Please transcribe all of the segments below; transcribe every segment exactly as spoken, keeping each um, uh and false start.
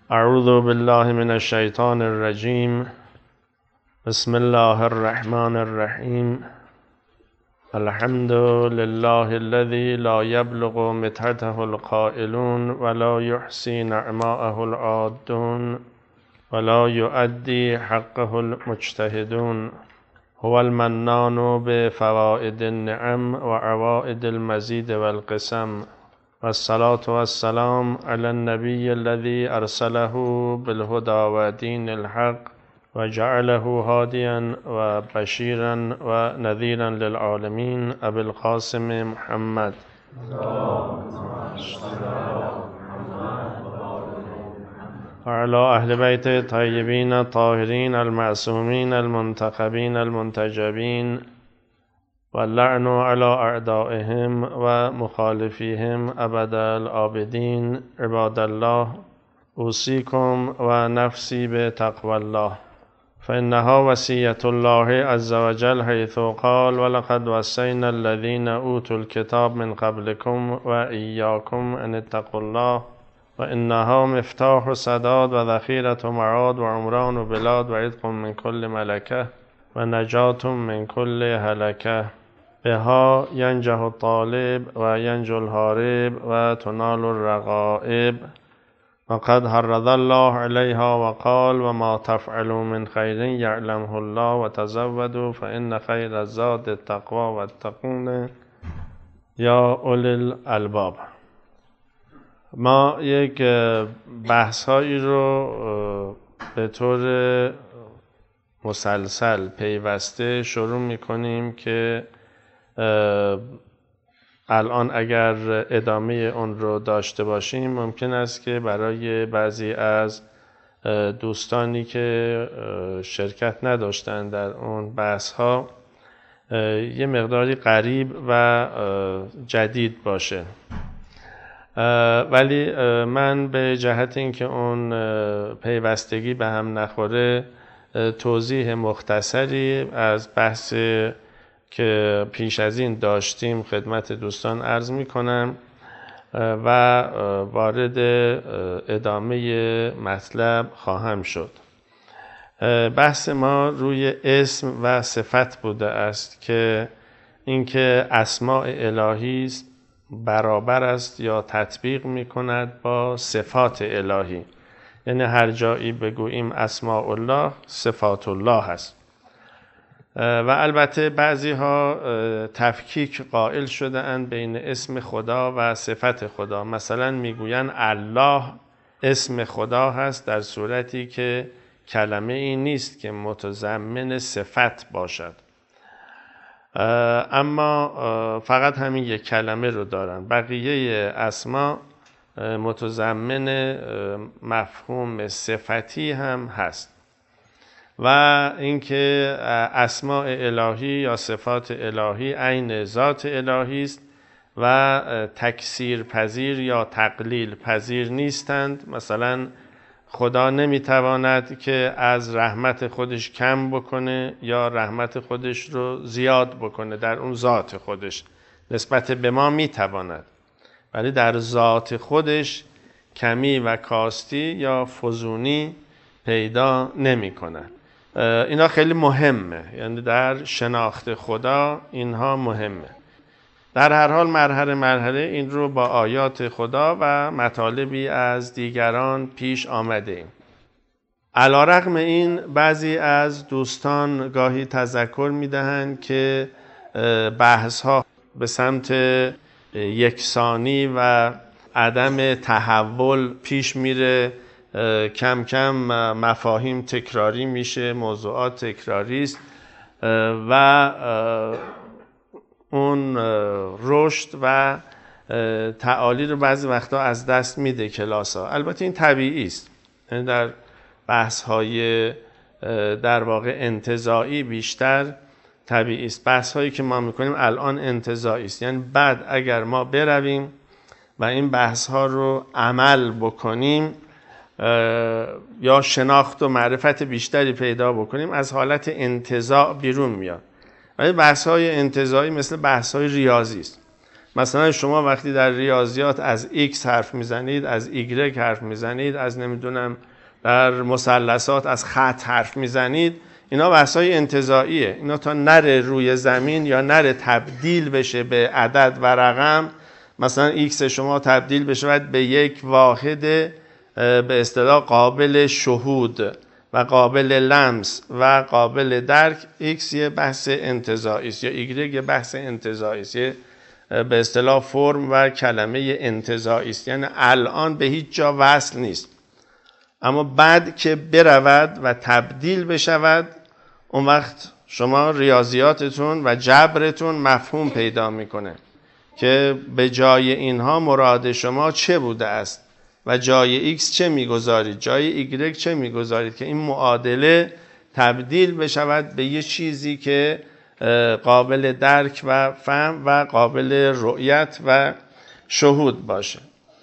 اعوذ بالله من الشیطان الرجیم. بسم الله الرحمن الرحیم. الحمد لله الذي لا يبلغ مدحته القائلون ولا يحصي نعماءه العادون ولا يؤدي حقه المجتهدون. هو المنان بفوائد النعم وعوائد المزيد والقسم. والصلاة والسلام على النبي الذي أرسله بالهدى ودين الحق وجعله هاديا وبشيرا ونذيرا للعالمين أبي القاسم محمد وعلى أهل بيت الطيبين الطاهرين المعصومين المنتخبين المنتجبين واللعن على أعدائهم ومخالفيهم أبد الآبدين. عباد الله، أوصيكم ونفسي بتقوى الله، فإنها وصية الله عز وجل، حيث قال: ولقد وصينا الذين أوتوا الكتاب من قبلكم وإياكم أن اتقوا الله وإنها مفتاح سداد وذخيرة معاد وعمران بلاد وعتق من كل ملكة ونجاة من كل هلكة. بها ينجح الطالب وينجو الهارب وتنال الرغائب. وقد حرض الله عليها وقال: وما تفعلوا من خير يعلمه الله وتزودوا فإن خير الزاد التقوى واتقون يا أولي الألباب. ما یک بحث هایی رو به طور مسلسل پیوسته شروع می کنیم که الان اگر ادامه اون رو داشته باشیم ممکن است که برای بعضی از دوستانی که شرکت نداشتن در اون بحث ها یه مقداری غریب و جدید باشه، ولی من به جهت اینکه اون پیوستگی به هم نخوره توضیح مختصری از بحث که پیش از این داشتیم خدمت دوستان عرض می کنم و وارد ادامه مطلب خواهم شد. بحث ما روی اسم و صفت بوده است که اینکه اسماء الهی است برابر است یا تطبیق می کند با صفات الهی، یعنی هر جایی بگوییم اسماء الله صفات الله هست. و البته بعضی ها تفکیک قائل شده اند بین اسم خدا و صفت خدا. مثلا میگویند الله اسم خدا هست در صورتی که کلمه این نیست که متضمن صفت باشد، اما فقط همین یک کلمه رو دارن. بقیه اسما متضمن مفهوم صفتی هم هست. و اینکه اسماء الهی یا صفات الهی عین ذات الهی است و تکثیر پذیر یا تقلیل پذیر نیستند. مثلا خدا نمیتواند که از رحمت خودش کم بکنه یا رحمت خودش رو زیاد بکنه در اون ذات خودش. نسبت به ما میتواند، ولی در ذات خودش کمی و کاستی یا فزونی پیدا نمی کند. اینا خیلی مهمه، یعنی در شناخت خدا اینها مهمه. در هر حال مرحله مرحله این رو با آیات خدا و مطالبی از دیگران پیش آمده ایم. علی‌رغم این بعضی از دوستان گاهی تذکر میدهند که بحث ها به سمت یکسانی و عدم تحول پیش میره، کم کم مفاهیم تکراری میشه، موضوعات تکراری است و اون رشد و تعالی رو بعضی وقتا از دست میده کلاس ها. البته این طبیعی است، یعنی در بحث های در واقع انتزاعی بیشتر طبیعی است. بحث هایی که ما میکنیم الان انتزاعی است، یعنی بعد اگر ما برویم و این بحث ها رو عمل بکنیم یا شناخت و معرفت بیشتری پیدا بکنیم از حالت انتزاع بیرون میاد. ولی بحث های انتزاعی مثل بحث های ریاضی است. مثلا شما وقتی در ریاضیات از x حرف میزنید، از y حرف میزنید، از نمیدونم در مثلثات از خط حرف میزنید، اینا بحثای انتزاعیه. اینا تا نره روی زمین یا نره تبدیل بشه به عدد و رقم، مثلا x شما تبدیل بشه باید به یک واحد به اصطلاح قابل شهود و قابل لمس و قابل درک، x یه بحث انتزاعی است یا y یه بحث انتزاعی است، یه به اصطلاح فرم و کلمه انتزاعی است، یعنی الان به هیچ جا وصل نیست، اما بعد که برود و تبدیل بشود، اون وقت شما ریاضیاتتون و جبرتون مفهوم پیدا میکنه که به جای اینها مراد شما چه بوده است و جای x چه میگذارید، جای y چه میگذارید که این معادله تبدیل بشود به یه چیزی که قابل درک و فهم و قابل رؤیت و شهود باشه.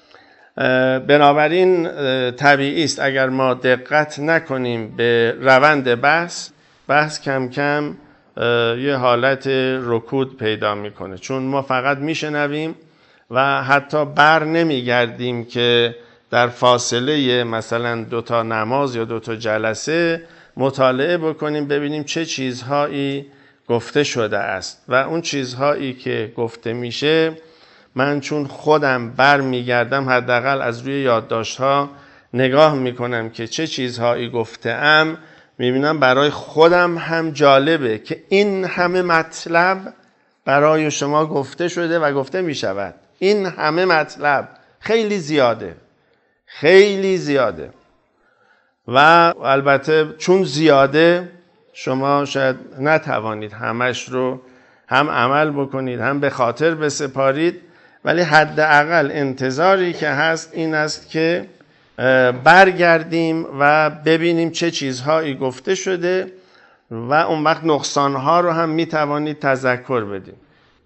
بنابراین طبیعی است اگر ما دقت نکنیم به روند بحث، بحث کم کم یه حالت رکود پیدا میکنه، چون ما فقط میشنویم و حتی بر نمیگردیم که در فاصله مثلا دوتا نماز یا دوتا جلسه مطالعه بکنیم ببینیم چه چیزهایی گفته شده است و اون چیزهایی که گفته میشه من چون خودم بر میگردم حداقل از روی یادداشت‌ها نگاه میکنم که چه چیزهایی گفته‌ام، میبینم برای خودم هم جالبه که این همه مطلب برای شما گفته شده و گفته میشود. این همه مطلب خیلی زیاده، خیلی زیاده و البته چون زیاده شما شاید نتوانید همش رو هم عمل بکنید هم به خاطر بسپارید، ولی حداقل انتظاری که هست این است که برگردیم و ببینیم چه چیزهایی گفته شده و اون وقت نقصانها رو هم میتوانید تذکر بدیم.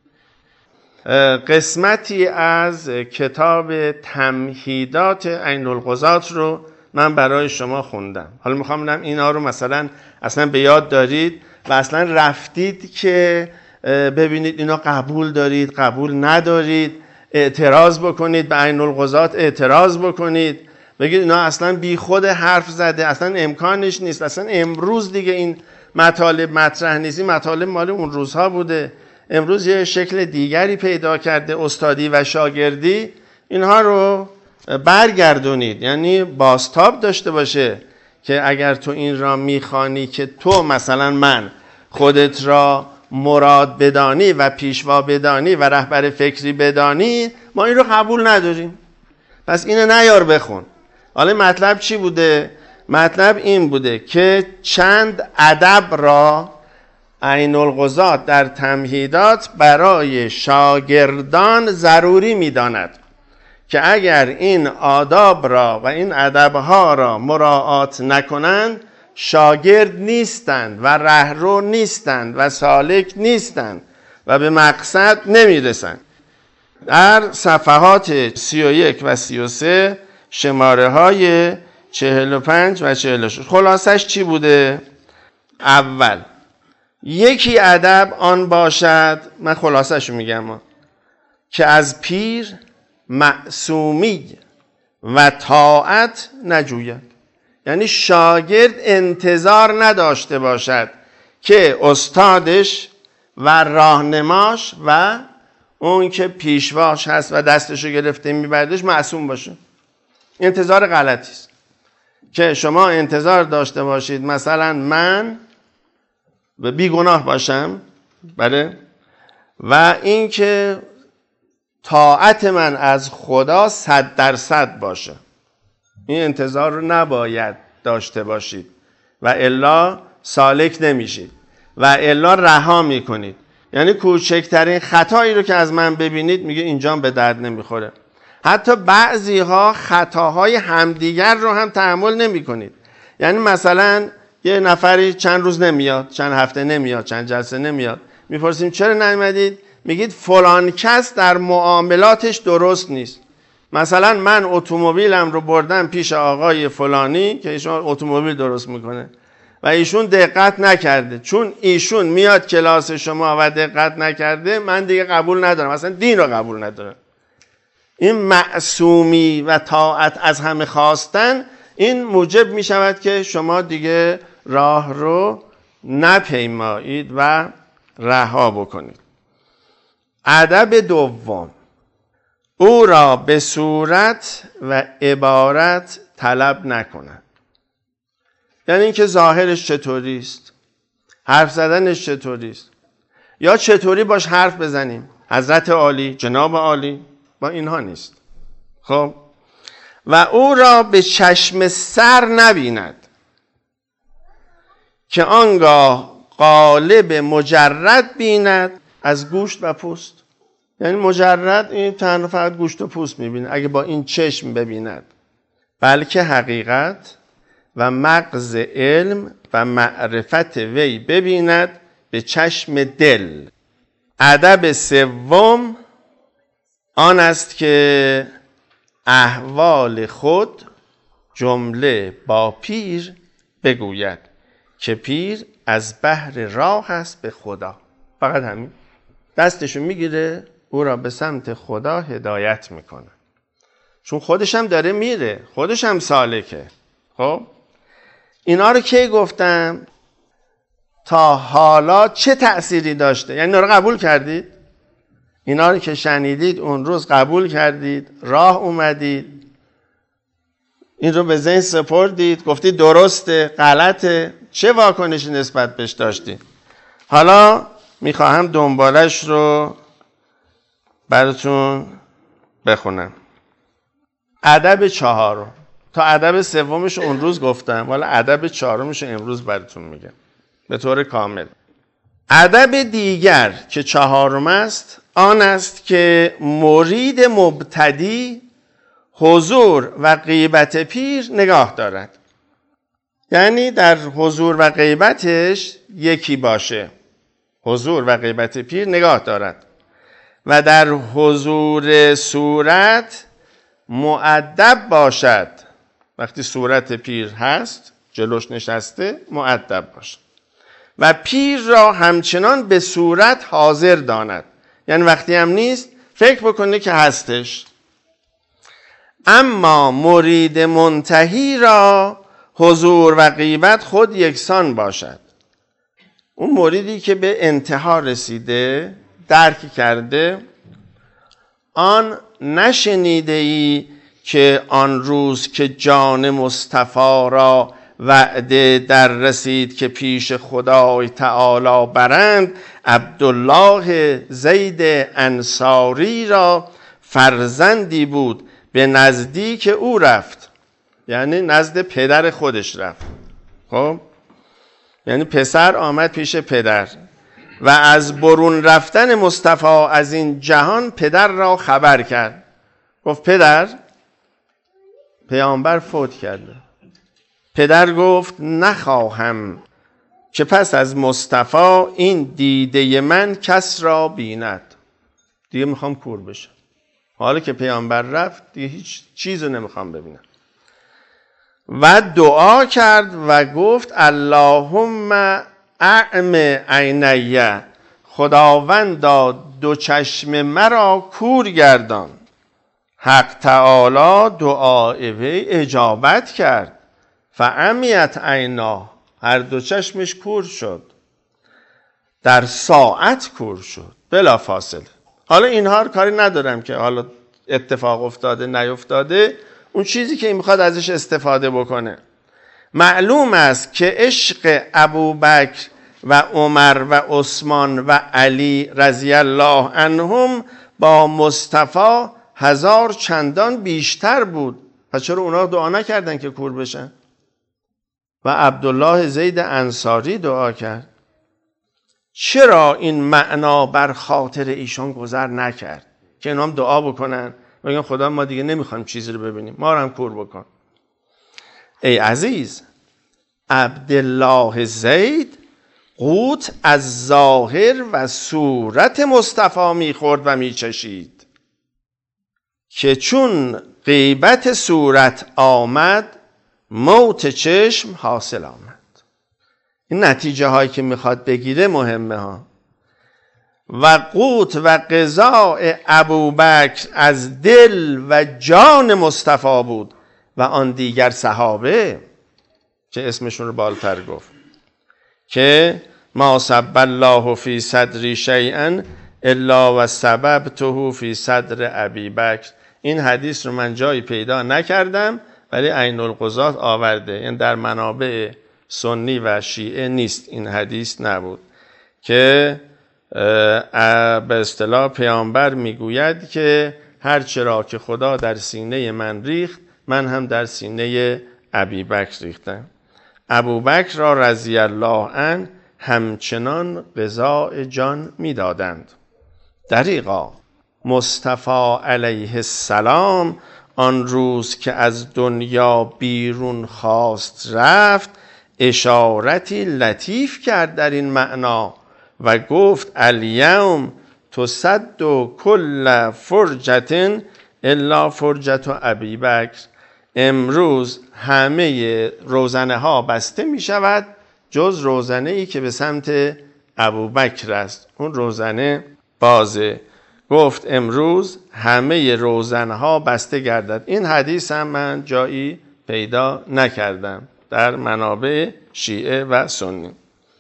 قسمتی از کتاب تمهیدات عین القضات رو من برای شما خوندم. حالا میخوام ببینم اینا رو مثلا اصلا به یاد دارید و اصلا رفتید که ببینید اینا قبول دارید قبول ندارید، اعتراض بکنید به عین القضات، اعتراض بکنید بگید اینا اصلا بی خود حرف زده، اصلا امکانش نیست، اصلا امروز دیگه این مطالب مطرح نیست، این مطالب مال اون روزها بوده، امروز یه شکل دیگری پیدا کرده، استادی و شاگردی. اینها رو برگردونید، یعنی بازتاب داشته باشه که اگر تو این را میخوانی که تو مثلا من خودت را مراد بدانی و پیشوا بدانی و رهبر فکری بدانی، ما این رو قبول نداریم، پس اینو نیار بخون. حالا مطلب چی بوده؟ مطلب این بوده که چند ادب را عین القضات در تمهیدات برای شاگردان ضروری می‌داند که اگر این آداب را و این ادب‌ها را مراعات نکنند شاگرد نیستند و رهرو نیستند و سالک نیستند و به مقصد نمی‌رسند. در صفحات سی و یک و سی و سه شماره های چهل و پنج و چهل و شش خلاصش چی بوده؟ اول، یکی ادب آن باشد، من خلاصش میگم، که از پیر معصومی و طاعت نجوید. یعنی شاگرد انتظار نداشته باشد که استادش و راهنماش و اون که پیشواش هست و دستشو گرفته میبردش معصوم باشه. انتظار غلطی است که شما انتظار داشته باشید مثلا من بیگناه باشم، بله، و این که طاعت من از خدا صد درصد باشه. این انتظار رو نباید داشته باشید و الا سالک نمیشید و الا رها میکنید. یعنی کوچکترین خطایی رو که از من ببینید میگه اینجام به درد نمیخوره. حتی بعضی ها خطاهای همدیگر رو هم تحمل نمی کنید. یعنی مثلا یه نفری چند روز نمیاد، چند هفته نمیاد، چند جلسه نمیاد، میپرسیم چرا نیومدید؟ میگید فلان کس در معاملاتش درست نیست. مثلا من اتومبیلم رو بردم پیش آقای فلانی که ایشون اتومبیل درست میکنه و ایشون دقت نکرده. چون ایشون میاد کلاس شما و دقت نکرده، من دیگه قبول ندارم، اصلا دین رو قبول ندارم. این معصومی و طاعت از همه خواستن، این موجب می شود که شما دیگه راه رو نپیمایید و رها بکنید. ادب دوم، او را به صورت و عبارت طلب نکنند. یعنی اینکه ظاهرش چطوری است، حرف زدنش چطوری است، یا چطوری باش حرف بزنیم، حضرت عالی، جناب عالی، با اینها نیست. خب و او را به چشم سر نبیند که آنگاه قالب مجرد بیند از گوشت و پوست. یعنی مجرد این تنها فقط گوشت و پوست میبینه اگه با این چشم ببیند، بلکه حقیقت و مغز علم و معرفت وی ببیند به چشم دل. ادب سوم آن است که احوال خود جمله با پیر بگوید که پیر از بحر راه است به خدا. فقط همین. دستشو میگیره، او را به سمت خدا هدایت میکنه، چون خودش هم داره میره، خودش هم سالکه. خب اینا رو کی گفتم؟ تا حالا چه تأثیری داشته؟ یعنی اینا رو قبول کردید؟ اینا رو که شنیدید اون روز قبول کردید، راه اومدید، این رو به ذهن سپردید، گفتید درسته، غلطه، چه واکنشی نسبت بهش داشتید؟ حالا میخواهم دنبالش رو براتون بخونم. ادب چهارم، تا ادب سومش اون روز گفتم، حالا ادب چهارمش امروز براتون میگم به طور کامل. ادب دیگر که چهارم است آن است که مرید مبتدی حضور و غیبت پیر نگاه دارد. یعنی در حضور و غیبتش یکی باشه، حضور و غیبت پیر نگاه دارد، و در حضور صورت مؤدب باشد. وقتی صورت پیر هست جلوش نشسته مؤدب باشد و پیر را همچنان به صورت حاضر داند. یعنی وقتی هم نیست فکر بکنه که هستش. اما مرید منتهی را حضور و غیبت خود یکسان باشد. اون مریدی که به انتها رسیده، درک کرده، آن نشنیده ای که آن روز که جان مصطفی را وعده در رسید که پیش خدای تعالی برند، عبدالله زید انصاری را فرزندی بود به نزدیک او رفت. یعنی نزد پدر خودش رفت. خب یعنی پسر آمد پیش پدر و از برون رفتن مصطفی از این جهان پدر را خبر کرد. گفت پدر، پیامبر فوت کرده. پدر گفت نخواهم که پس از مصطفی این دیده من کس را بیند. دیگه میخوام کور بشم. حالا که پیامبر رفت دیگه هیچ چیز رو نمیخوام ببینم. و دعا کرد و گفت اللهم اعم عینیه، خداوندا دو چشم مرا کور گردان. حق تعالی دعای وی اجابت کرد. فعمیت عینا، هر دو چشمش کور شد، در ساعت کور شد بلا فاصله. حالا اینها رو کاری ندارم که حالا اتفاق افتاده نیفتاده، اون چیزی که این میخواد ازش استفاده بکنه. معلوم است که عشق ابوبکر و عمر و عثمان و علی رضی الله عنهم با مصطفی هزار چندان بیشتر بود. پس چرا اونا دعا نکردن که کور بشن؟ و عبدالله زید انصاری دعا کرد. چرا این معنا بر خاطر ایشان گذر نکرد که اینا هم دعا بکنن بگن خدا ما دیگه نمیخوایم چیزی رو ببینیم، ما رو هم کور بکن. ای عزیز، عبدالله زید قوت از ظاهر و صورت مصطفی میخورد و میچشید که چون غیبت صورت آمد موت چشم حاصل آمد. این نتیجه هایی که میخواد بگیره مهمه ها. و قوت و غذاء ابوبکر از دل و جان مصطفی بود و آن دیگر صحابه که اسمشون رو بالاتر گفت که ما سب الله فی صدری شیئا الا و سببته فی صدر ابی بکر. این حدیث رو من جایی پیدا نکردم ولی عین القضات آورده، یعنی در منابع سنی و شیعه نیست، این حدیث نبود که به اصطلاح پیامبر میگوید که هر چرا که خدا در سینه من ریخت من هم در سینه ابی بکر ریختم. ابوبکر را رضی الله عنه همچنان غذای جان میدادند. دریغا مصطفی علیه السلام آن روز که از دنیا بیرون خواست رفت اشارتی لطیف کرد در این معنا و گفت الیوم تصد کل فرجة الا فرجة ابی بکر. امروز همه روزنه ها بسته می شود جز روزنه ای که به سمت ابوبکر است، اون روزنه بازه. گفت امروز همه روزنه ها بسته گردد. این حدیث هم من جایی پیدا نکردم در منابع شیعه و سنی.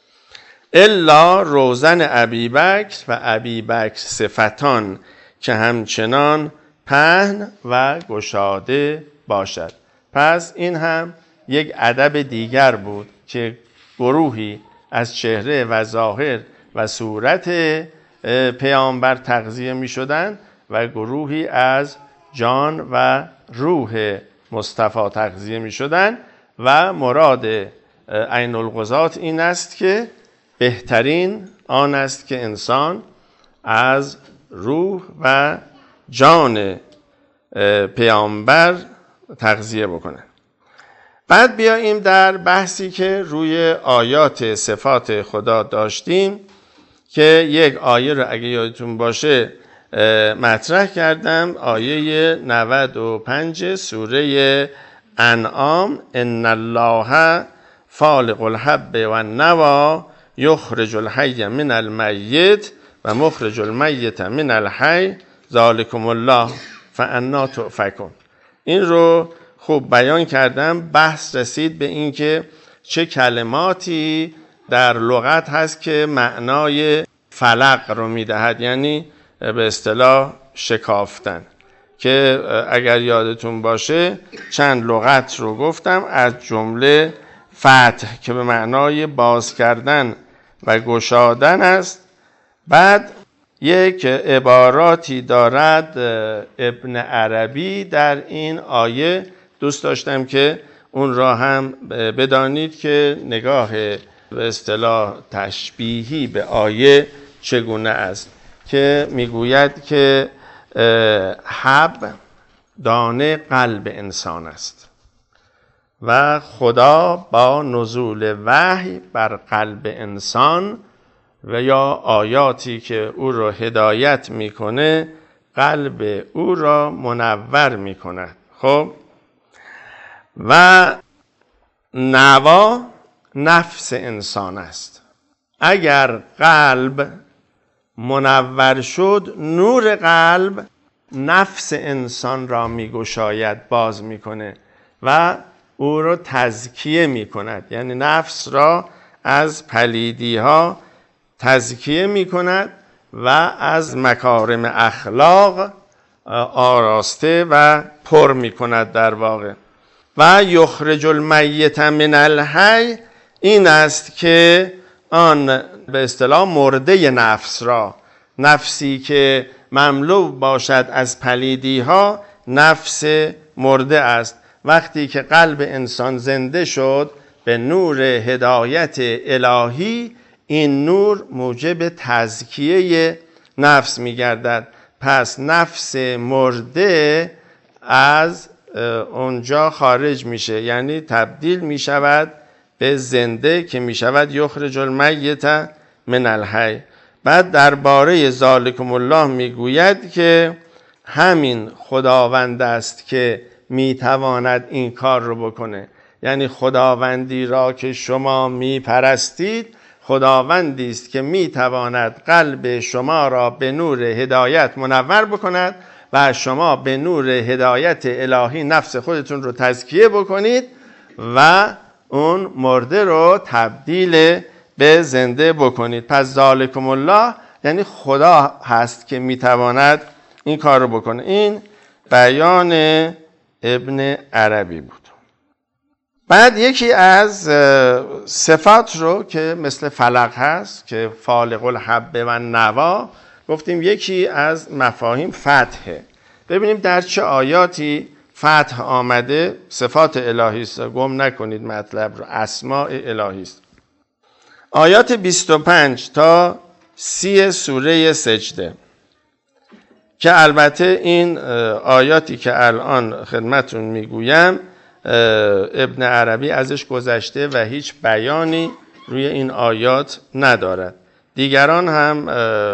الا روزن ابی بکر و ابی بکر صفتان که همچنان پهن و گشاده باشد. پس این هم یک ادب دیگر بود که گروهی از چهره و ظاهر و صورت پیامبر تغذیه می شدند و گروهی از جان و روح مصطفی تغذیه می شدند و مراد عین القضات این است که بهترین آن است که انسان از روح و جان پیامبر تغذیه بکنه. بعد بیاییم در بحثی که روی آیات صفات خدا داشتیم که یک آیه رو اگه یادتون باشه مطرح کردم، آیه نود و پنج سوره انعام ان الله فالق الحب و النوی یخرج الحی من المیت و مخرج المیت من الحی ذالکم الله فانا تؤفکون. این رو خوب بیان کردم. بحث رسید به این که چه کلماتی در لغت هست که معنای فلق رو میدهد، یعنی به اصطلاح شکافتن، که اگر یادتون باشه چند لغت رو گفتم، از جمله فتح که به معنای باز کردن و گشادن است. بعد یک عباراتی دارد ابن عربی در این آیه، دوست داشتم که اون را هم بدانید که نگاه به اصطلاح تشبیهی به آیه چگونه است، که میگوید که حب دانه قلب انسان است و خدا با نزول وحی بر قلب انسان و یا آیاتی که او را هدایت میکنه قلب او را منور میکند. خب و نوا نفس انسان است. اگر قلب منور شد، نور قلب نفس انسان را میگشاید، باز میکنه و او را تزکیه میکند، یعنی نفس را از پلیدی ها تزکیه میکند و از مکارم اخلاق آراسته و پر میکند در واقع. و یخرج المیت من الحی این است که آن به اصطلاح مرده نفس را، نفسی که مملو باشد از پلیدی ها نفس مرده است. وقتی که قلب انسان زنده شد به نور هدایت الهی، این نور موجب تزکیه نفس می‌گردد. پس نفس مرده از اونجا خارج میشه، یعنی تبدیل میشود به زنده که میشود یخرج المیت من الحی. بعد درباره ذالکم الله میگوید که همین خداوند است که میتواند این کار رو بکنه. یعنی خداوندی را که شما می پرستید خداوندی است که می تواند قلب شما را به نور هدایت منور بکند و شما به نور هدایت الهی نفس خودتون رو تزکیه بکنید و اون مرده رو تبدیل به زنده بکنید. پس ذالکم الله یعنی خدا هست که میتواند این کار رو بکنه. این بیان ابن عربی بود. بعد یکی از صفات رو که مثل فلق هست که فالق الحب و نوا گفتیم یکی از مفاهیم فتحه. ببینیم در چه آیاتی فتح آمده. صفات الهی است، گم نکنید مطلب رو، اسماء الهی است. آیات بیست و پنج تا سی سوره سجده که البته این آیاتی که الان خدمتون میگویم ابن عربی ازش گذشته و هیچ بیانی روی این آیات ندارد. دیگران هم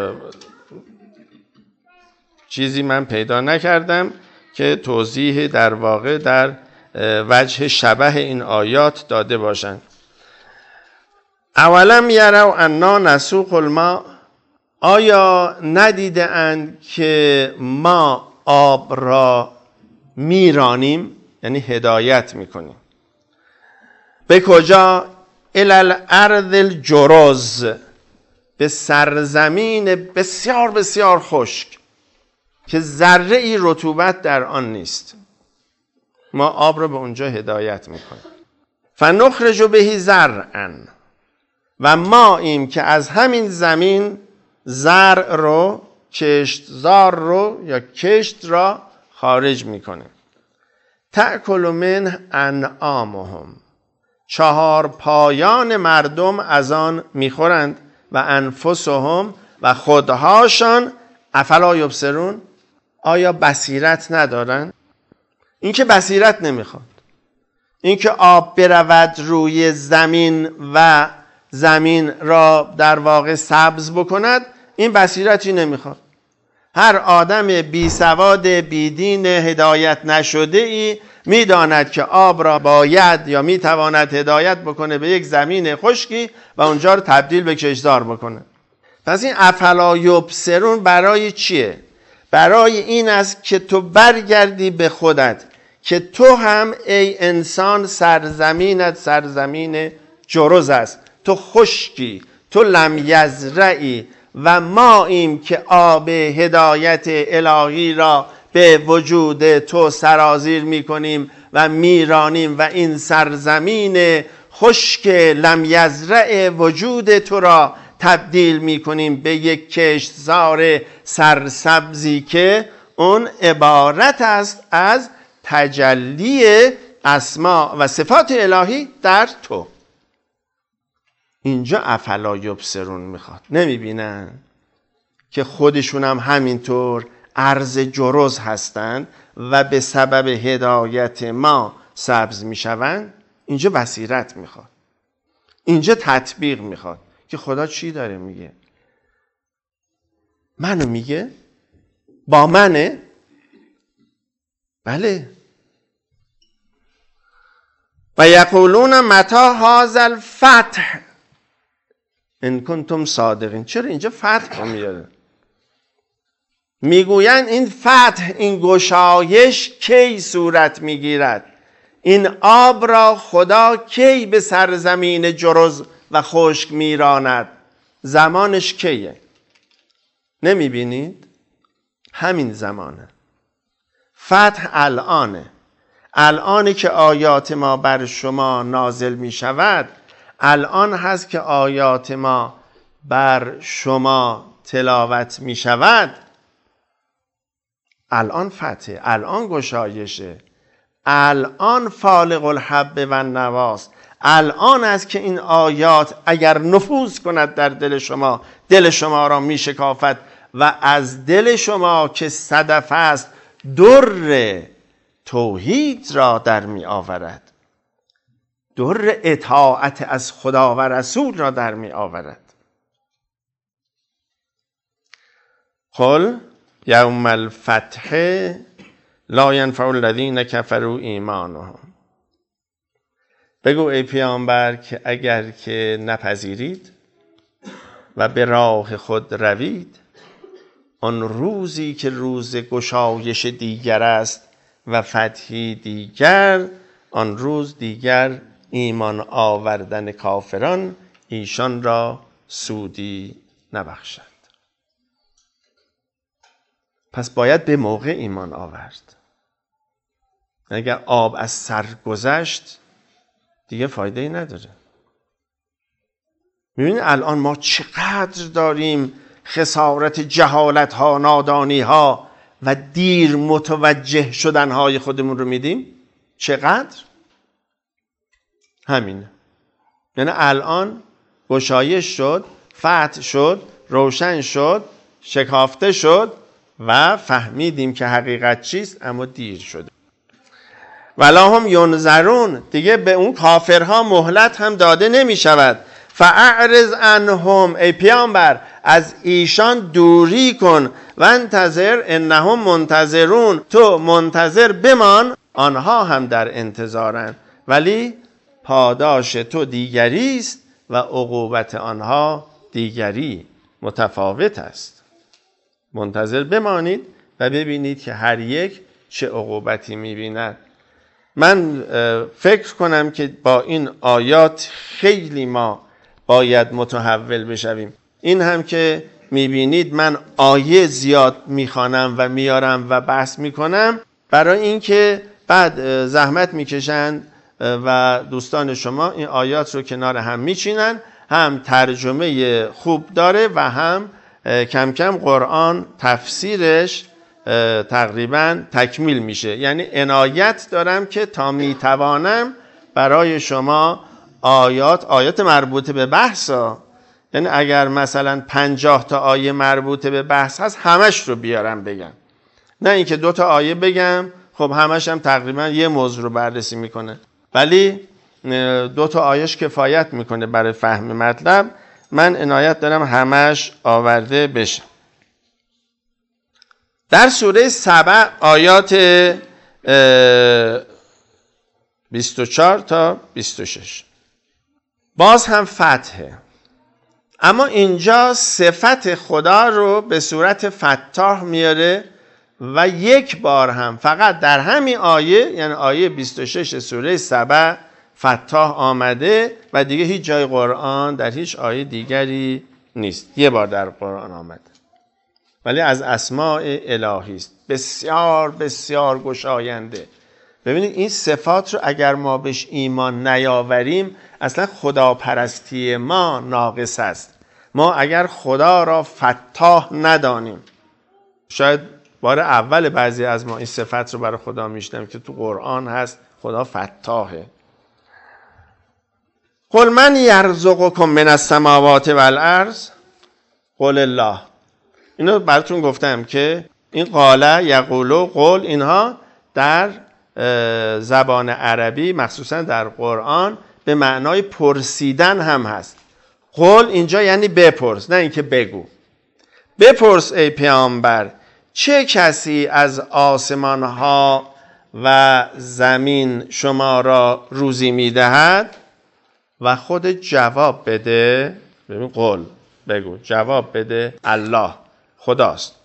چیزی من پیدا نکردم که توضیح در واقع در وجه شبه این آیات داده باشند. اولم یروا انا نسوق الماء، آیا ندیده اند که ما آب را میرانیم، یعنی هدایت میکنیم. به کجا؟ الی الارض الجرز، به سرزمین بسیار بسیار خشک که ذره ای رطوبت در آن نیست. ما آب را به اونجا هدایت میکنیم. فنخرج به زرعا، و ما ایم که از همین زمین زرع رو، کشتزار رو یا کشت را خارج میکنیم. تأکل من انعامهم، چهار پایان مردم از آن میخورند. و انفسهم، و خودهاشان. افلا یبصرون، آیا بصیرت ندارن؟ این که بصیرت نمیخواد. این که آب برود روی زمین و زمین را در واقع سبز بکند، این بصیرتی نمیخواد. هر آدم بی سواد بی دین هدایت نشده ای میداند که آب را باید یا میتواند هدایت بکنه به یک زمین خشکی و اونجا رو تبدیل به کشتزار بکنه. پس این افلا یبصرون برای چیه؟ برای این است که تو برگردی به خودت که تو هم ای انسان سرزمینت سرزمین جرز است، تو خشکی، تو لم یزرعی و ما ایم که آب هدایت الهی را به وجود تو سرازیر میکنیم و میرانیم و این سرزمین خشک لم یزرع وجود تو را تبدیل میکنیم به یک کشتزار سرسبزی که اون عبارت است از تجلی اسما و صفات الهی در تو. اینجا افلا یبصرون میخواد. نمیبینن که خودشون هم همینطور ارض جرز هستند و به سبب هدایت ما سبز میشوند؟ اینجا بصیرت میخواد، اینجا تطبیق میخواد که خدا چی داره میگه. منو میگه؟ با منه؟ بله. و یقولون متی هذا الفتح ان کنتم صادقین. چرا اینجا فتح رو میاره؟ میگویند این فتح، این گشایش کی صورت میگیرد؟ این آب را خدا کی به سرزمین جرز و خشک میراند؟ زمانش کیه؟ نمیبینید؟ همین زمانه. فتح الانه. الانه که آیات ما بر شما نازل می شود، الان هست که آیات ما بر شما تلاوت می شود. الان فتحه، الان گشایشه، الان فالق الحب و نواست. الان است که این آیات اگر نفوذ کند در دل شما، دل شما را می شکافد و از دل شما که صدف است در توحید را در می آورد، در اطاعت از خدا و رسول را در می آورد. قل یوم الفتح لا ینفع الذین کفروا ایمانهم. بگو ای پیامبر که اگر که نپذیرید و به راه خود روید، آن روزی که روز گشایش دیگر است و فتحی دیگر، آن روز دیگر ایمان آوردن کافران ایشان را سودی نبخشد. پس باید به موقع ایمان آورد. اگر آب از سر گذشت دیگه فایده ای نداره. میبینید الان ما چقدر داریم خسارت جهالت ها، نادانی ها و دیر متوجه شدن های خودمون رو میدیم. چقدر؟ همینه. یعنی الان گشایش شد، فتح شد، روشن شد، شکافته شد و فهمیدیم که حقیقت چیست، اما دیر شده. ولا هم ینظرون، دیگه به اون کافرها مهلت هم داده نمی شود. فاعرض عنهم، ای پیامبر از ایشان دوری کن. و انتظر انهم منتظرون، تو منتظر بمان، آنها هم در انتظارن، ولی پاداش تو دیگری است و عقوبت آنها دیگری، متفاوت است. منتظر بمانید و ببینید که هر یک چه عقوبتی می‌بیند. من فکر کنم که با این آیات خیلی ما باید متحول بشویم. این هم که می‌بینید من آیه زیاد می‌خوانم و میارم و بحث می‌کنم برای اینکه بعد زحمت می‌کشند و دوستان شما این آیات رو کنار هم میچینن، هم ترجمه خوب داره و هم کم کم قرآن تفسیرش تقریبا تکمیل میشه. یعنی عنایت دارم که تا میتوانم برای شما آیات آیات مربوط به بحث ها، یعنی اگر مثلا پنجاه تا آیه مربوط به بحث هست همش رو بیارم بگم، نه اینکه دو تا آیه بگم خب همش هم تقریبا یه موضوع رو بررسی میکنه، ولی دو تا آیش کفایت میکنه برای فهم مطلب. من عنایت دارم همش آورده بشه. در سوره سبع آیات بیست و چهار تا بیست و شش باز هم فتحه، اما اینجا صفت خدا رو به صورت فتاح میاره و یک بار هم فقط در همین آیه، یعنی آیه بیست و شش سوره سبع، فتاح آمده و دیگه هیچ جای قرآن در هیچ آیه دیگری نیست. یه بار در قرآن آمده، ولی از اسماء الهی است، بسیار بسیار گشاینده. ببینید این صفات رو اگر ما بهش ایمان نیاوریم اصلا خداپرستی ما ناقص است. ما اگر خدا را فتاح ندانیم، شاید بار اول بعضی از ما این صفت رو برای خدا میشنم که تو قرآن هست، خدا فتاحه. قل من یرزقکم من السماوات والارض قل الله. اینو براتون گفتم که این قال، یقول و قل اینها در زبان عربی مخصوصا در قرآن به معنای پرسیدن هم هست. قل اینجا یعنی بپرس، نه اینکه بگو. بپرس ای پیامبر چه کسی از آسمان ها و زمین شما را روزی میدهد و خود جواب بده. ببین قل، بگو، جواب بده الله، خداست.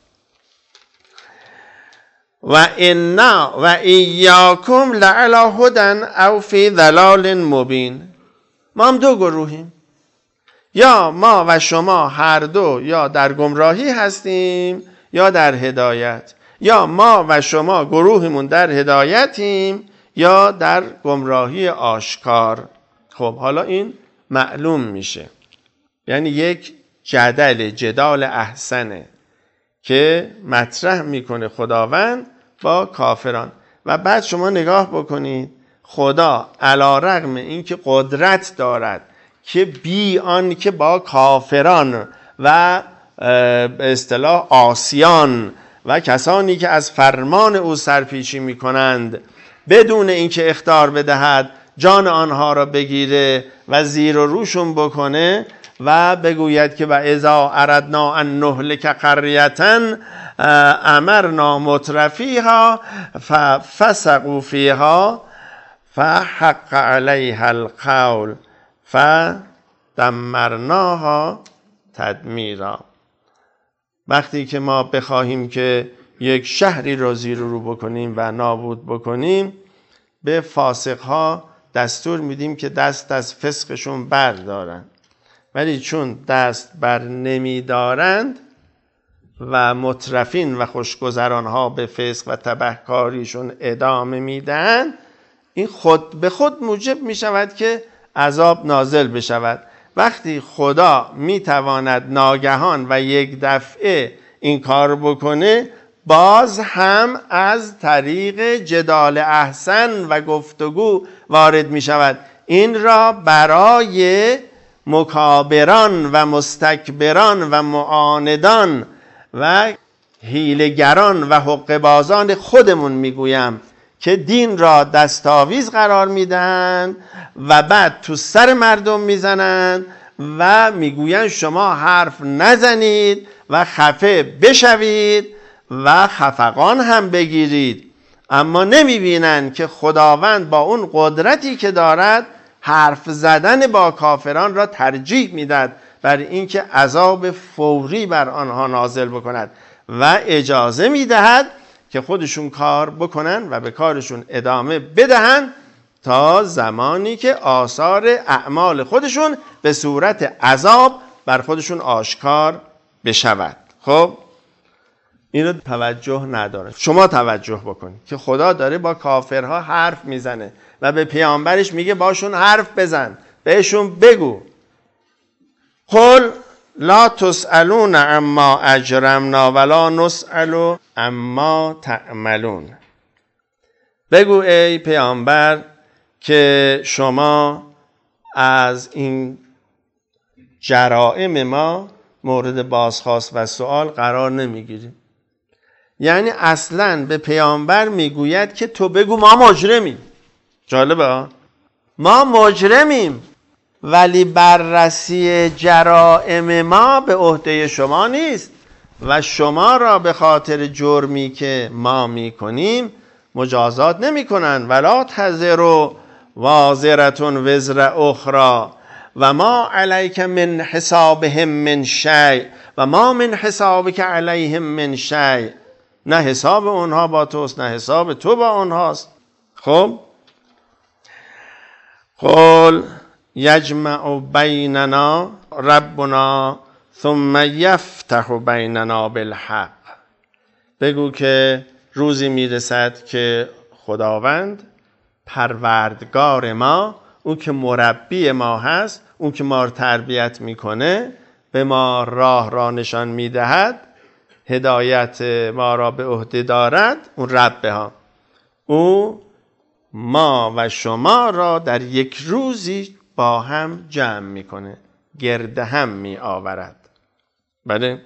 و انا و ایاکم لعلی هدی او فی ضلال مبین. ما هم دو گروهیم، یا ما و شما هر دو یا در گمراهی هستیم یا در هدایت، یا ما و شما گروهمون در هدایتیم یا در گمراهی آشکار. خب حالا این معلوم میشه، یعنی یک جدل جدال احسنه که مطرح میکنه خداوند با کافران. و بعد شما نگاه بکنید خدا علی رغم این که قدرت دارد که بی آن که با کافران و به اصطلاح عاصیان و کسانی که از فرمان او سرپیچی میکنند بدون اینکه اخطار بدهد جان آنها را بگیره و زیر و روشون بکنه و بگوید که و اذا اردنا ان نهلک قریة امرنا مترفیها ففسقوا فیها فحق علیها القول فدمرناها تدمیرا. وقتی که ما بخواهیم که یک شهری را زیر و رو بکنیم و نابود بکنیم، به فاسقها دستور میدیم که دست از فسقشون بردارن، ولی چون دست بر نمیدارند و مترفین و خوشگذرانها به فسق و تبهکاریشون ادامه میدن، این خود به خود موجب میشود که عذاب نازل بشود. وقتی خدا میتواند ناگهان و یک دفعه این کار بکنه، باز هم از طریق جدال احسن و گفتگو وارد می شود. این را برای مکابران و مستکبران و معاندان و حیله‌گران و حقه‌بازان خودمون میگویم که دین را دستاویز قرار میدن و بعد تو سر مردم میزنن و میگوین شما حرف نزنید و خفه بشوید و خفقان هم بگیرید، اما نمیبینن که خداوند با اون قدرتی که دارد حرف زدن با کافران را ترجیح میداد بر اینکه عذاب فوری بر آنها نازل بکند و اجازه میدهد که خودشون کار بکنن و به کارشون ادامه بدهن تا زمانی که آثار اعمال خودشون به صورت عذاب بر خودشون آشکار بشود. خب اینو توجه نداره. شما توجه بکنید که خدا داره با کافرها حرف میزنه و به پیامبرش میگه باشون حرف بزن، بهشون بگو قل لا تسألون عما اجرمنا ولا نسأل عما تعملون. بگو ای پیامبر که شما از این جرائم ما مورد بازخواست و سؤال قرار نمیگیریم. یعنی اصلا به پیامبر میگوید که تو بگو ما مجرمیم. جالبه ها؟ ما مجرمیم، ولی بررسی جرائم ما به عهده شما نیست و شما را به خاطر جرمی که ما میکنیم مجازات نمیکنن. ولا تزر وازرة وزر اخرى و ما علیک من حسابهم من شیء و ما من حسابک علیهم من شیء. نه حساب اونها با توست، نه حساب تو با اونهاست. خب قل یجمع بیننا ربنا ثم یفتح بیننا بالحق. بگو که روزی میرسد که خداوند پروردگار ما، اون که مربی ما هست، اون که ما رو تربیت میکنه، به ما راه را نشان میدهد، هدایت ما را به عهده دارد، اون رب ها، او ما و شما را در یک روزی با هم جمع میکنه، گرد هم می آورد. بله.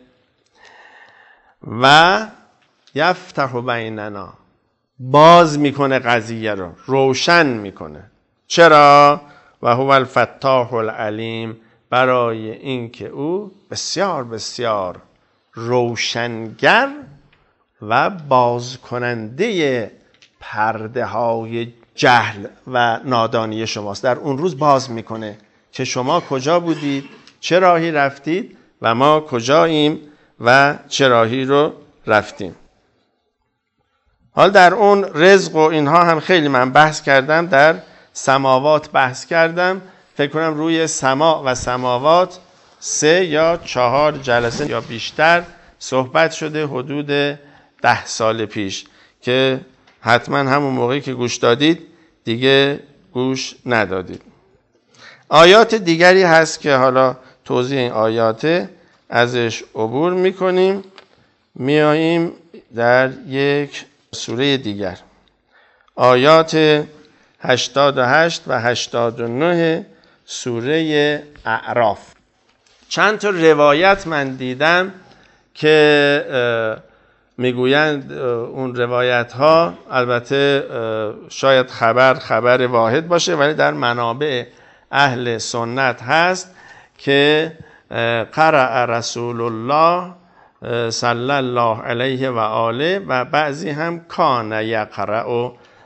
و یفتح بیننا، باز میکنه قضیه رو، روشن میکنه. چرا؟ و هو الفتاح العلیم، برای اینکه او بسیار بسیار روشنگر و باز کننده پرده های جهل و نادانی شماست. در اون روز باز میکنه که شما کجا بودید، چه راهی رفتید و ما کجاییم و چه راهی رو رفتیم. حال در اون رزق و اینها هم خیلی من بحث کردم، در سماوات بحث کردم. فکر کنم روی سما و سماوات سه یا چهار جلسه یا بیشتر صحبت شده، حدود ده سال پیش، که حتما همون موقعی که گوش دادید دیگه گوش ندادید. آیات دیگری هست که حالا توضیح این آیات ازش عبور میکنیم، میاییم در یک سوره دیگر، آیات هشتاد و هشت و هشتاد و نه سوره اعراف. چند تا روایت من دیدم که میگویند اون روایت ها البته شاید خبر خبر واحد باشه، ولی در منابع اهل سنت هست که قرأ رسول الله صلی الله علیه و آله و بعضی هم کان یقرأ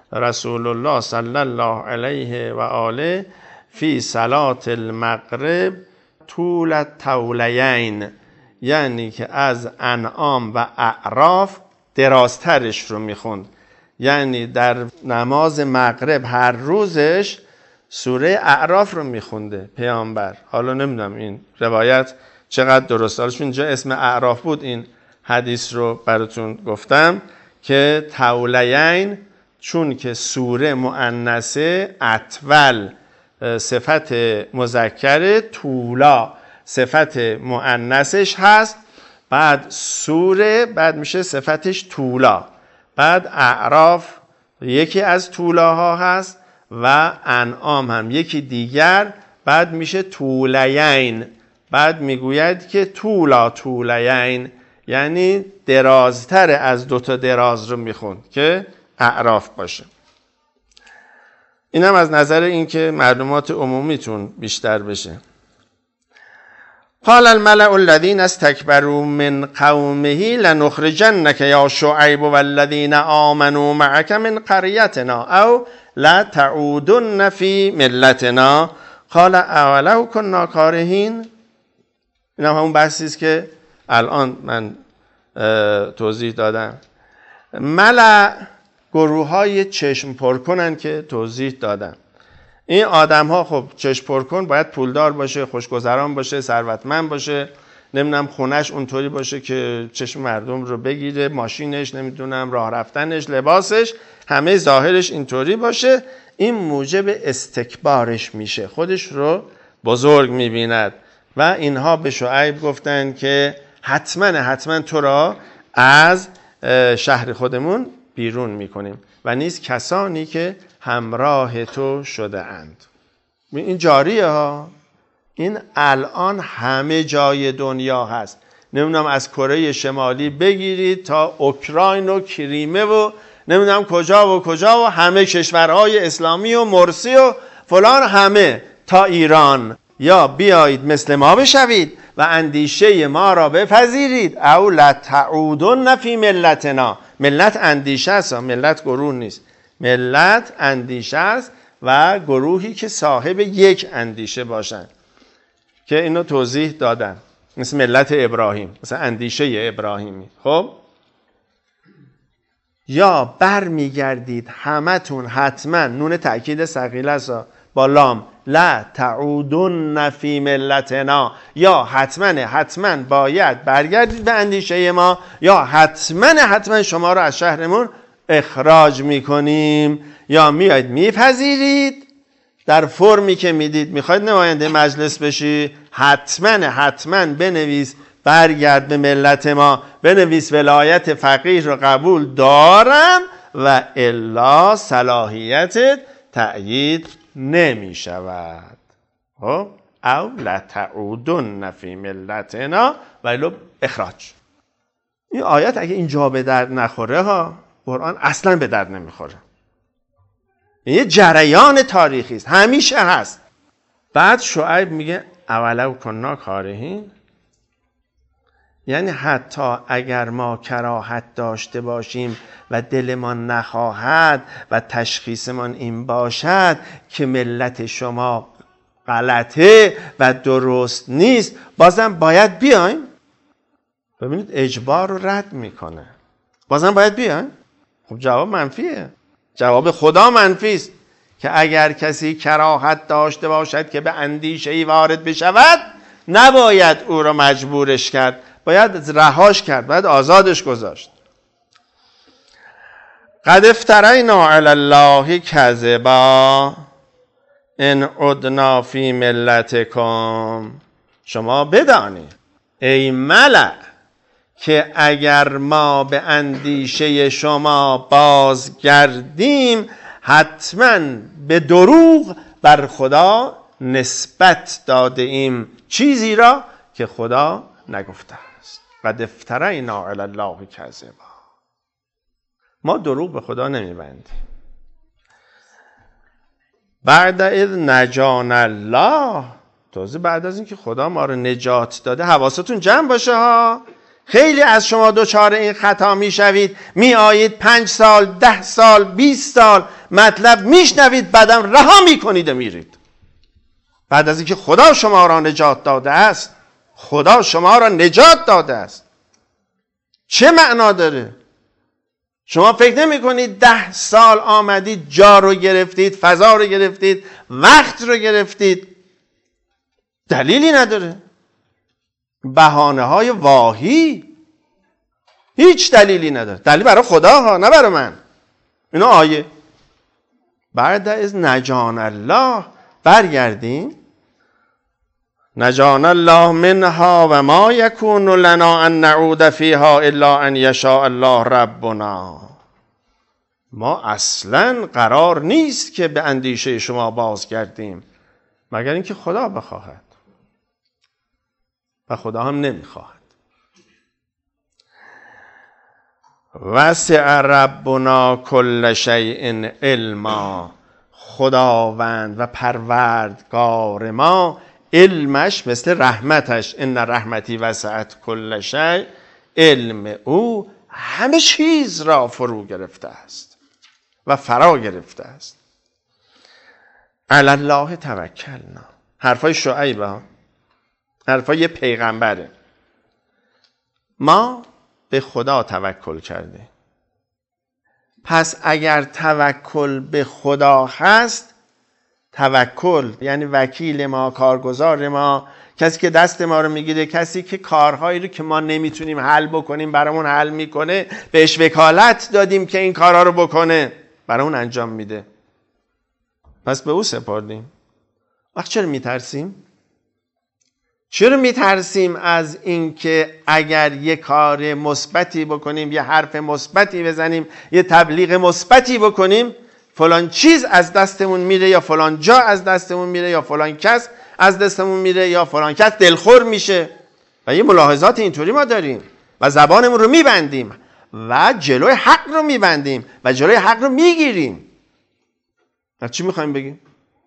رسول الله صلی الله علیه و آله فی صلات المغرب طول الطولین، یعنی که از انعام و اعراف درازترش رو میخوند. یعنی در نماز مغرب هر روزش سوره اعراف رو میخونده پیامبر. حالا نمیدونم این روایت چقدر درسته، حالا اینجا اسم اعراف بود این حدیث رو براتون گفتم که طولین چون که سوره مؤنثه، اطول صفت مذکر، طولا صفت مؤنثش هست، بعد سوره بعد میشه صفتش طولا، بعد اعراف یکی از طولاها هست و انعام هم یکی دیگر، بعد میشه طولین. بعد میگوید که طولا طولین، یعنی درازتر از دوتا دراز رو میخوند که اعراف باشه. اینم از نظر این که معلومات عمومیتون بیشتر بشه. قال الملأ الذين استكبروا من قومه لنخرجنك یا شعیب والذین آمنوا معك من قريتنا او لتعودن في ملتنا قال اولو كنا كارهین. این هم همون بحثی است که الان من توضیح دادم. ملأ گروه های چشم پر کنن که توضیح دادم. این آدم ها خب چشم پر کن باید پولدار باشه، خوشگذران باشه، ثروتمند باشه، نمیدونم خونش اونطوری باشه که چشم مردم رو بگیره، ماشینش، نمیدونم راه رفتنش، لباسش، همه ظاهرش اینطوری باشه. این موجب استکبارش میشه، خودش رو بزرگ میبیند. و اینها به شعیب گفتن که حتما حتما تو را از شهر خودمون بیرون میکنیم و نیز کسانی که همراه تو شده اند. این جاریه ها، این الان همه جای دنیا هست. نمیدونم از کره شمالی بگیرید تا اوکراین و کریمه و نمیدونم کجا و کجا و همه کشورهای اسلامی و مرسی و فلان، همه تا ایران. یا بیایید مثل ما بشوید و اندیشه ما را بپذیرید او لتعودن فی ملتنا. ملت اندیشه است، ملت گروه نیست. ملت اندیشه است و گروهی که صاحب یک اندیشه باشند که اینو توضیح دادم، مثل ملت ابراهیم، مثل اندیشه ابراهیمی. خب یا بر میگردید همتون حتما، نون تأکید ثقیله است با لام، لا تعودن فی ملتنا، یا حتما حتما باید برگردید به اندیشه ما، یا حتما حتما شما رو از شهرمون اخراج میکنیم، یا میاید میپذیرید در فرمی که میدید میخواید نماینده مجلس بشی، حتما حتما بنویس برگرد به ملت ما، بنویس ولایت فقیه رو قبول دارم و الا صلاحیتت تأیید نمی شود. خب او لتعودن فی ملتنا و الا اخراج. این آیت اگه اینجا به درد نخوره ها، قرآن اصلا به درد نمیخوره. یه جریان تاریخی است، همیشه هست. بعد شعیب میگه اولو کنا کارهین، یعنی حتی اگر ما کراهت داشته باشیم و دلمان نخواهد و تشخیصمان این باشد که ملت شما غلطه و درست نیست، بازم باید بیایم. ببینید اجبار رو رد میکنه، بازم باید بیایم. خب جواب منفیه، جواب خدا منفی است که اگر کسی کراهت داشته باشد که به اندیشه‌ای وارد بشود، نباید او را مجبورش کرد، باید رهاش کرد، باید آزادش گذاشت. قد افترینا علی الله کذبا ان عدنا فی ملتکم. شما بدانید ای ملأ که اگر ما به اندیشه شما بازگردیم، حتما به دروغ بر خدا نسبت داده ایم چیزی را که خدا نگفته است. قد افترینا علی الله کذبا. ما دروغ به خدا نمیبندیم. بعد اذ نجانا الله، تازه بعد از اینکه خدا ما رو نجات داده. حواستون جمع باشه ها، خیلی از شما دچار این خطا میشوید، میآیید پنج سال، ده سال، بیست سال مطلب میشنوید، بعدم رها میکنید و میرید. بعد از اینکه خدا شما را نجات داده است، خدا شما را نجات داده است، چه معنا داره؟ شما فکر نمی کنید ده سال آمدید، جا رو گرفتید، فضا رو گرفتید، وقت رو گرفتید، دلیلی نداره. بهانه های واهی، هیچ دلیلی نداره. دلیل برای خدا ها، نه برای من. اینا آیه. بعد از نجان الله برگردیم. نجان الله منها و ما یکون لنا ان نعود فیها الا ان یشاء الله ربنا. ما اصلا قرار نیست که به اندیشه شما بازگردیم مگر اینکه خدا بخواهد، و خدا هم نمیخواهد. وسع ربنا کل شیء علما. خداوند و پروردگار ما علمش مثل رحمتش، ان رحمتی وسعت کل شیء، علم او همه چیز را فرو گرفته است و فرا گرفته است. علی الله توکلنا. حرفای شعیب ها، حرفای پیغمبره. ما به خدا توکل کرده. پس اگر توکل به خدا هست، توکل یعنی وکیل ما، کارگزار ما، کسی که دست ما رو میگیره، کسی که کارهایی رو که ما نمیتونیم حل بکنیم برامون حل میکنه، بهش وکالت دادیم که این کارها رو بکنه، برامون انجام میده، پس به او سپردیم. وقت چرا میترسیم؟ چرا میترسیم از اینکه اگر یه کار مثبتی بکنیم، یه حرف مثبتی بزنیم، یه تبلیغ مثبتی بکنیم، فلان چیز از دستمون میره، یا فلان جا از دستمون میره، یا فلان کس از دستمون میره، یا فلان کس دلخور میشه. و یه ملاحظات اینطوری ما داریم و زبانمون رو میبندیم و جلوی حق رو میبندیم و جلوی حق رو میگیریم. و چی میخوایم بگیم؟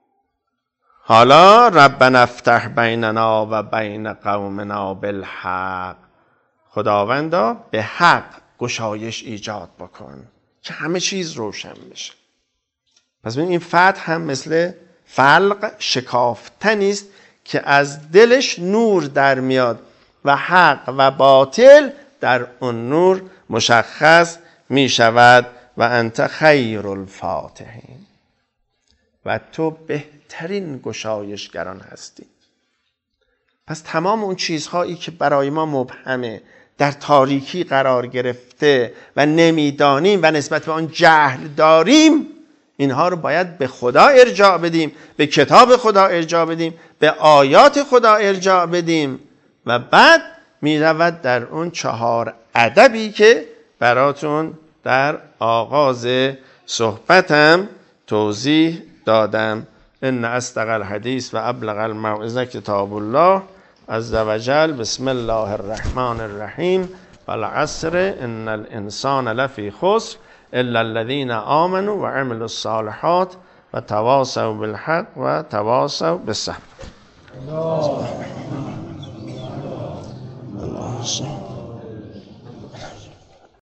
حالا ربنا افتح بیننا و بین قومنا بالحق. خداوندا به حق گشایش ایجاد بکن که همه چیز روشن بشه. پس ببین این فتح هم مثل فلق، شکافتنی است که از دلش نور در میاد و حق و باطل در اون نور مشخص می شود. و انت خیر الفاتحین. و تو بهترین گشایشگران هستی. پس تمام اون چیزهایی که برای ما مبهمه، در تاریکی قرار گرفته و نمیدانیم و نسبت به آن جهل داریم، اینها رو باید به خدا ارجاع بدیم، به کتاب خدا ارجاع بدیم، به آیات خدا ارجاع بدیم و بعد می رود در اون چهار ادبی که براتون در آغاز صحبتم توضیح دادم. ان اصدق الحدیث و ابلغ الموعظه کتاب الله عز وجل. بسم الله الرحمن الرحیم. والعصر ان الانسان لفی خسر الا الذين آمنوا وعملوا الصالحات وتواصوا بالحق وتواصوا بالصبر. الله